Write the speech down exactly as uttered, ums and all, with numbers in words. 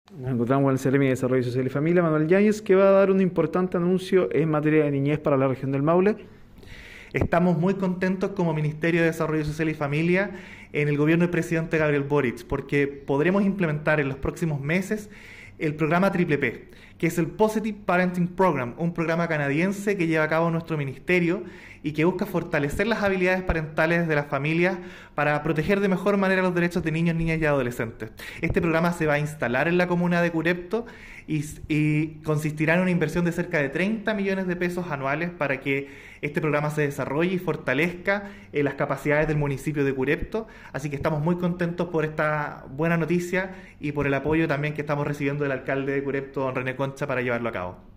Nos encontramos con el Seremi de Desarrollo Social y Familia, Manuel Yáñez, que va a dar un importante anuncio en materia de niñez para la región del Maule. Estamos muy contentos como Ministerio de Desarrollo Social y Familia en el gobierno del presidente Gabriel Boric, porque podremos implementar en los próximos meses el programa Triple P, que es el Positive Parenting Program, un programa canadiense que lleva a cabo nuestro ministerio y que busca fortalecer las habilidades parentales de las familias para proteger de mejor manera los derechos de niños, niñas y adolescentes. Este programa se va a instalar en la comuna de Curepto y, y consistirá en una inversión de cerca de treinta millones de pesos anuales para que este programa se desarrolle y fortalezca eh, las capacidades del municipio de Curepto. Así que estamos muy contentos por esta buena noticia y por el apoyo también que estamos recibiendo del alcalde de Curepto, don René Concha, para llevarlo a cabo.